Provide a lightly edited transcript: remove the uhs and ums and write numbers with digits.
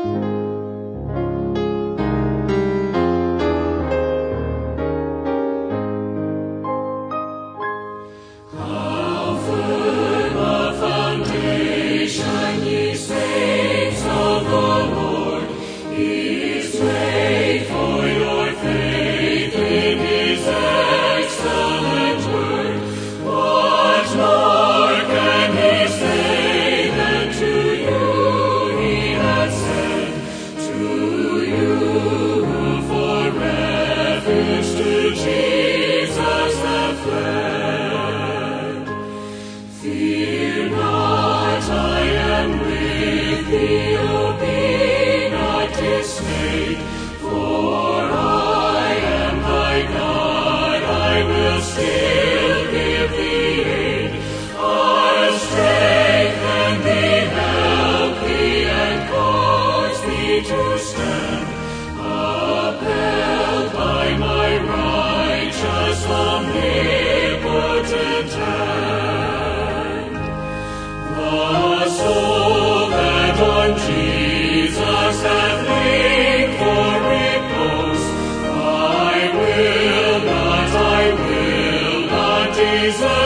To stand, upheld by my righteous omnipotent hand. The soul that on Jesus hath leaned for repose, I will not desert.